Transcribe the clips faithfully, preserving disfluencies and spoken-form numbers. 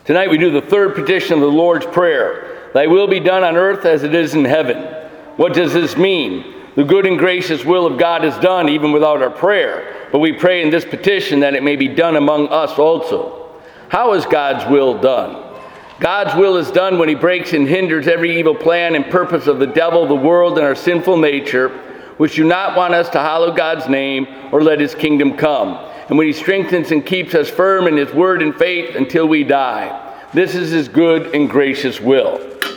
Tonight we do the third petition of the Lord's Prayer. Thy will be done on earth as it is in heaven. What does this mean? The good and gracious will of God is done even without our prayer. But we pray in this petition that it may be done among us also. How is God's will done? God's will is done when he breaks and hinders every evil plan and purpose of the devil, the world, and our sinful nature, which do not want us to hallow God's name or let his kingdom come. And when he strengthens and keeps us firm in his word and faith until we die. This is his good and gracious will.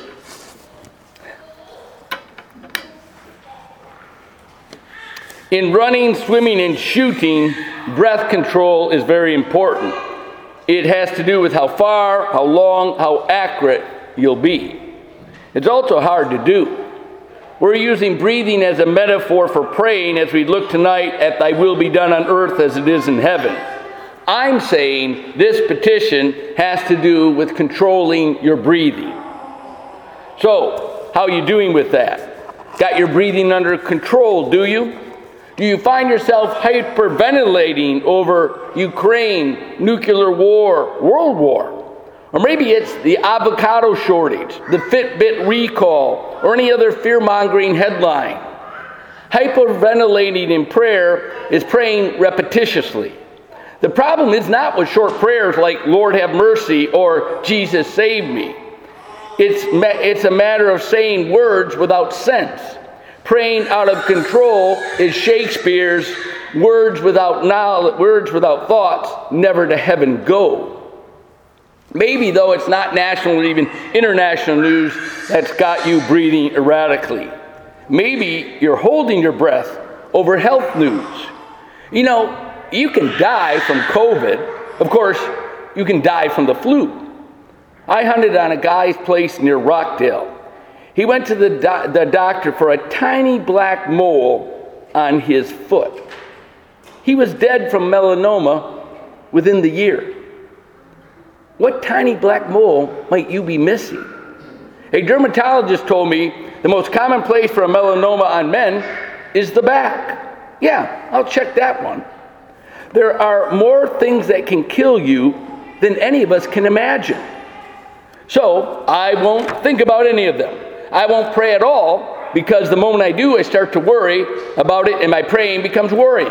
In running, swimming, and shooting, breath control is very important. It has to do with how far, how long, how accurate you'll be. It's also hard to do. We're using breathing as a metaphor for praying as we look tonight at thy will be done on earth as it is in heaven. I'm saying this petition has to do with controlling your breathing. So, how are you doing with that? Got your breathing under control, do you? Do you find yourself hyperventilating over Ukraine, nuclear war, world war? Or maybe it's the avocado shortage, the Fitbit recall, or any other fear-mongering headline. Hyperventilating in prayer is praying repetitiously. The problem is not with short prayers like Lord have mercy or Jesus save me. It's, it's a matter of saying words without sense. Praying out of control is Shakespeare's words without knowledge, words without thoughts, never to heaven go. Maybe, though, it's not national or even international news that's got you breathing erratically. Maybe you're holding your breath over health news. You know, you can die from COVID. Of course, you can die from the flu. I hunted on a guy's place near Rockdale. He went to the, do- the doctor for a tiny black mole on his foot. He was dead from melanoma within the year. What tiny black mole might you be missing? A dermatologist told me the most common place for a melanoma on men is the back. Yeah, I'll check that one. There are more things that can kill you than any of us can imagine. So I won't think about any of them. I won't pray at all because the moment I do, I start to worry about it and my praying becomes worry.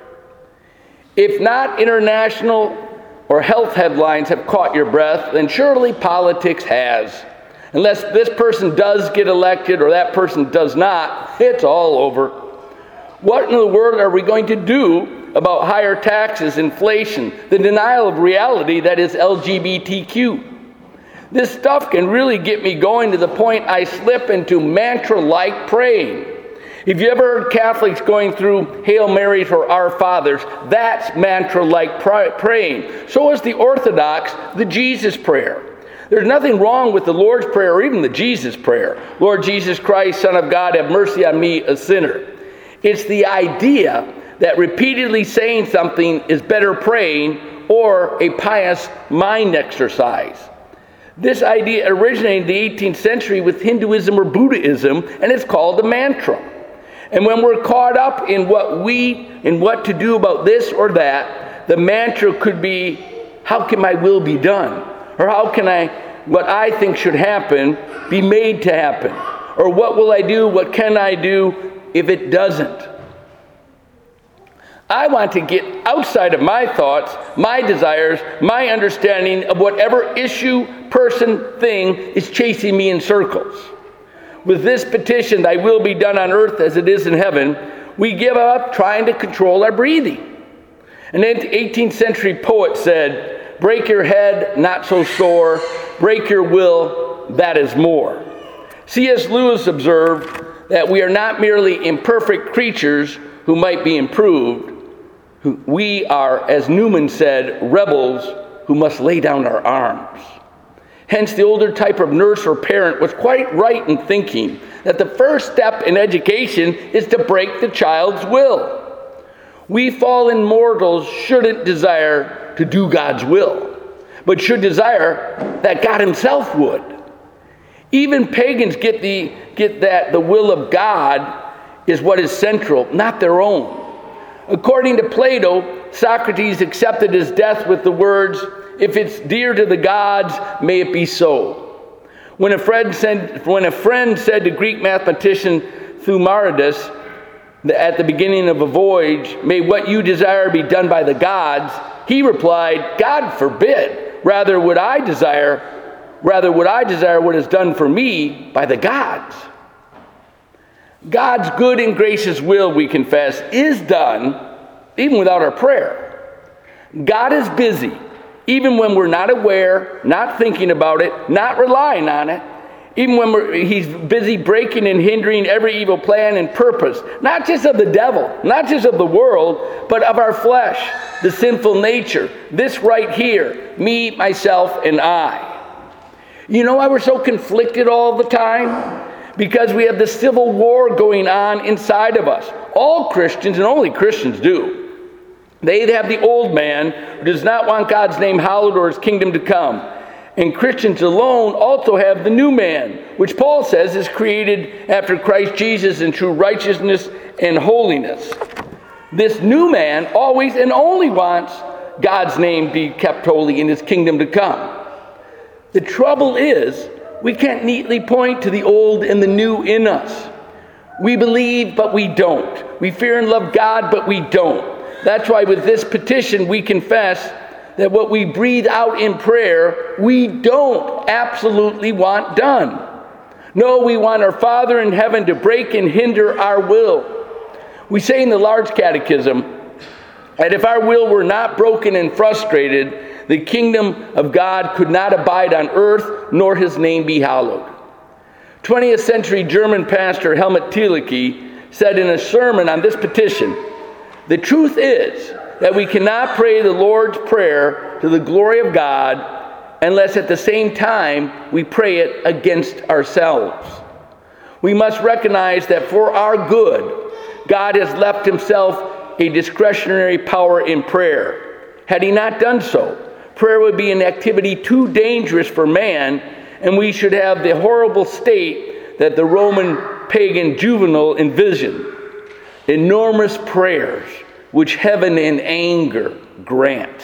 If not international or health headlines have caught your breath, then surely politics has. Unless this person does get elected or that person does not, it's all over. What in the world are we going to do about higher taxes, inflation, the denial of reality that is L G B T Q? This stuff can really get me going to the point I slip into mantra-like praying. If you ever heard Catholics going through Hail Marys or Our Fathers, that's mantra-like praying. So is the Orthodox, the Jesus prayer. There's nothing wrong with the Lord's Prayer or even the Jesus prayer. Lord Jesus Christ, Son of God, have mercy on me, a sinner. It's the idea that repeatedly saying something is better praying or a pious mind exercise. This idea originated in the eighteenth century with Hinduism or Buddhism, and it's called a mantra. And when we're caught up in what we, in what to do about this or that, the mantra could be, how can my will be done? Or how can I, what I think should happen, be made to happen? Or what will I do, what can I do if it doesn't? I want to get outside of my thoughts, my desires, my understanding of whatever issue, person, thing is chasing me in circles. With this petition, thy will be done on earth as it is in heaven, we give up trying to control our breathing. An eighteenth century poet said, break your head, not so sore, break your will, that is more. C S Lewis observed that we are not merely imperfect creatures who might be improved. We are, as Newman said, rebels who must lay down our arms. Hence, the older type of nurse or parent was quite right in thinking that the first step in education is to break the child's will. We fallen mortals shouldn't desire to do God's will, but should desire that God himself would. Even pagans get the get that the will of God is what is central, not their own. According to Plato, Socrates accepted his death with the words, If it's dear to the gods, may it be so. When a friend said, when a friend said to Greek mathematician Thucydides at the beginning of a voyage, may what you desire be done by the gods, he replied, God forbid. Rather would I desire, rather would I desire what is done for me by the gods. God's good and gracious will, we confess, is done even without our prayer. God is busy, even when we're not aware, not thinking about it, not relying on it, even when we're, he's busy breaking and hindering every evil plan and purpose, not just of the devil, not just of the world, but of our flesh, the sinful nature, this right here, me, myself, and I. You know why we're so conflicted all the time? Because we have the civil war going on inside of us. All Christians, and only Christians do. They have the old man who does not want God's name hallowed or his kingdom to come. And Christians alone also have the new man, which Paul says is created after Christ Jesus in true righteousness and holiness. This new man always and only wants God's name to be kept holy and his kingdom to come. The trouble is, we can't neatly point to the old and the new in us. We believe, but we don't. We fear and love God, but we don't. That's why with this petition we confess that what we breathe out in prayer, we don't absolutely want done. No, we want our Father in heaven to break and hinder our will. We say in the Large Catechism that if our will were not broken and frustrated, the kingdom of God could not abide on earth, nor his name be hallowed. twentieth century German pastor Helmut Thielicke said in a sermon on this petition, the truth is that we cannot pray the Lord's Prayer to the glory of God unless at the same time we pray it against ourselves. We must recognize that for our good, God has left himself a discretionary power in prayer. Had he not done so, prayer would be an activity too dangerous for man, and we should have the horrible state that the Roman pagan Juvenal envisioned. Enormous prayers, which heaven in anger grants.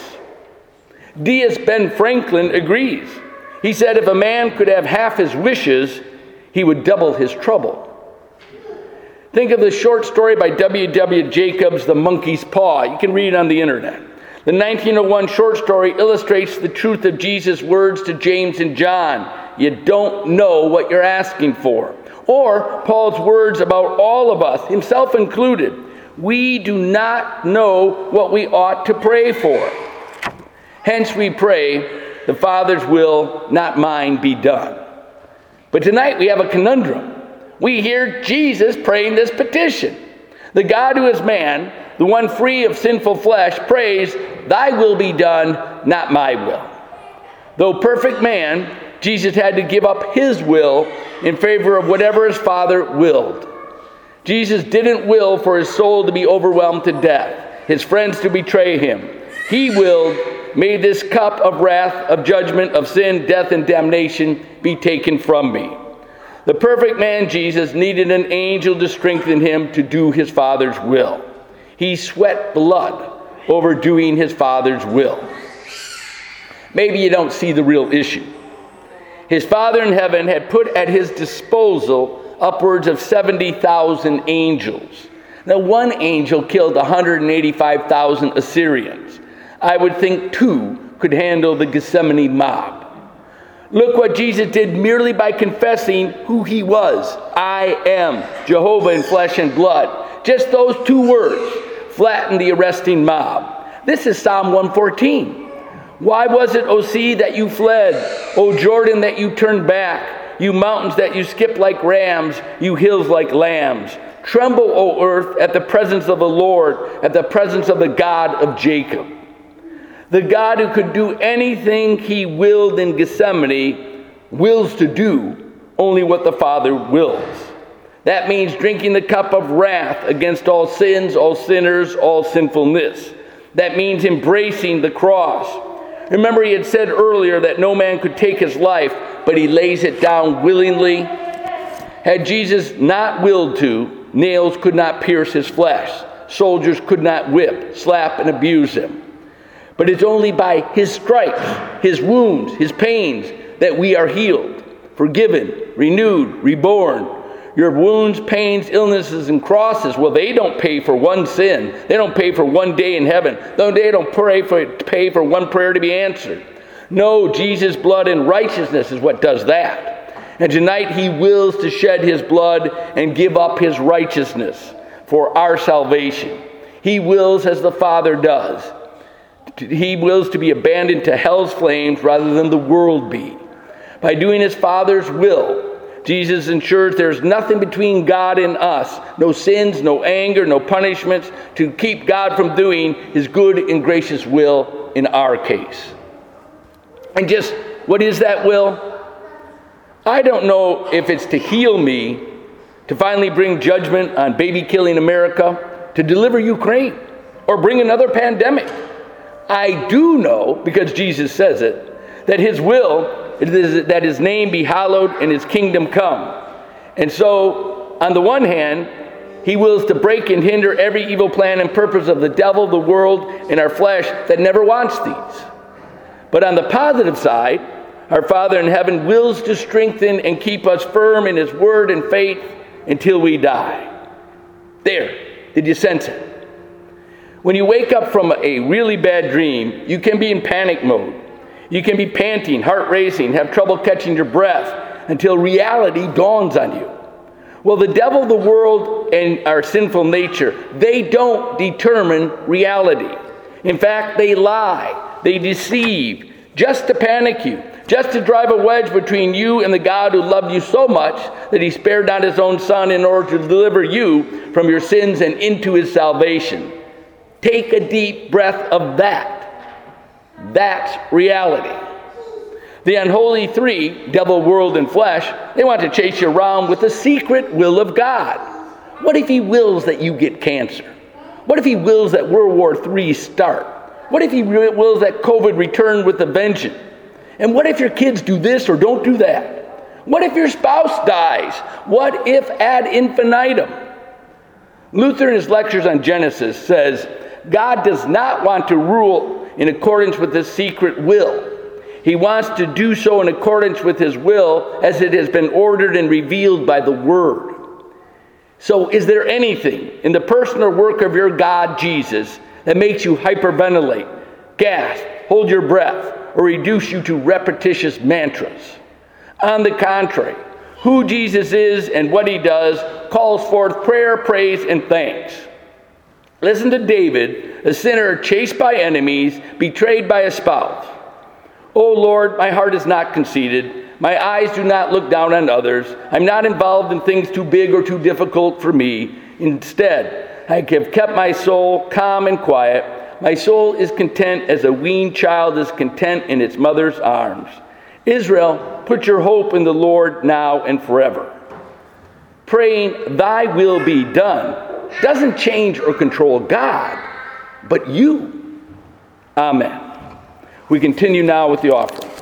D S Ben Franklin agrees. He said if a man could have half his wishes, he would double his trouble. Think of the short story by W W Jacobs, The Monkey's Paw. You can read it on the internet. The nineteen oh one short story illustrates the truth of Jesus' words to James and John. You don't know what you're asking for. Or Paul's words about all of us, himself included. We do not know what we ought to pray for. Hence we pray, the Father's will, not mine, be done. But tonight we have a conundrum. We hear Jesus praying this petition. The God who is man, the one free of sinful flesh, prays, thy will be done, not my will. Though perfect man, Jesus had to give up his will in favor of whatever his Father willed. Jesus didn't will for his soul to be overwhelmed to death, his friends to betray him. He willed, may this cup of wrath, of judgment, of sin, death, and damnation be taken from me. The perfect man, Jesus, needed an angel to strengthen him to do his Father's will. He sweat blood over doing his Father's will. Maybe you don't see the real issue. His Father in heaven had put at his disposal upwards of seventy thousand angels. Now, one angel killed one hundred eighty-five thousand Assyrians. I would think two could handle the Gethsemane mob. Look what Jesus did merely by confessing who he was. I am Jehovah in flesh and blood. Just those two words flattened the arresting mob. This is Psalm one fourteen. Why was it, O sea, that you fled? O Jordan, that you turned back? You mountains that you skipped like rams, you hills like lambs. Tremble, O earth, at the presence of the Lord, at the presence of the God of Jacob. The God who could do anything he willed in Gethsemane wills to do only what the Father wills. That means drinking the cup of wrath against all sins, all sinners, all sinfulness. That means embracing the cross. Remember, he had said earlier that no man could take his life, but he lays it down willingly. Had Jesus not willed to, nails could not pierce his flesh. Soldiers could not whip, slap, and abuse him. But it's only by his stripes, his wounds, his pains, that we are healed, forgiven, renewed, reborn. Your wounds, pains, illnesses, and crosses, well, they don't pay for one sin. They don't pay for one day in heaven. They don't pray for, pay for one prayer to be answered. No, Jesus' blood and righteousness is what does that. And tonight he wills to shed his blood and give up his righteousness for our salvation. He wills as the Father does. He wills to be abandoned to hell's flames rather than the world be. By doing his Father's will, Jesus ensures there's nothing between God and us, no sins, no anger, no punishments, to keep God from doing his good and gracious will in our case. And just, what is that will? I don't know if it's to heal me, to finally bring judgment on baby-killing America, to deliver Ukraine, or bring another pandemic. I do know, because Jesus says it, that his will is that his name be hallowed and his kingdom come. And so, on the one hand, he wills to break and hinder every evil plan and purpose of the devil, the world, and our flesh that never wants these. But on the positive side, our Father in heaven wills to strengthen and keep us firm in his word and faith until we die. There, did you sense it? When you wake up from a really bad dream, you can be in panic mode. You can be panting, heart racing, have trouble catching your breath until reality dawns on you. Well, the devil, the world, and our sinful nature, they don't determine reality. In fact, they lie, they deceive, just to panic you, just to drive a wedge between you and the God who loved you so much that he spared not his own Son in order to deliver you from your sins and into his salvation. Take a deep breath of that. That's reality. The unholy three, devil, world, and flesh, they want to chase you around with the secret will of God. What if he wills that you get cancer? What if he wills that World War Three start? What if he wills that COVID return with a vengeance? And what if your kids do this or don't do that? What if your spouse dies? What if ad infinitum? Luther, in his lectures on Genesis, says, God does not want to rule in accordance with his secret will. He wants to do so in accordance with his will as it has been ordered and revealed by the Word. So is there anything in the person or work of your God, Jesus, that makes you hyperventilate, gasp, hold your breath, or reduce you to repetitious mantras? On the contrary, who Jesus is and what he does calls forth prayer, praise, and thanks. Listen to David, a sinner chased by enemies, betrayed by a spouse. O Lord, my heart is not conceited. My eyes do not look down on others. I'm not involved in things too big or too difficult for me. Instead, I have kept my soul calm and quiet. My soul is content as a weaned child is content in its mother's arms. Israel, put your hope in the Lord now and forever. Praying, thy will be done, doesn't change or control God, but you. Amen. We continue now with the offering.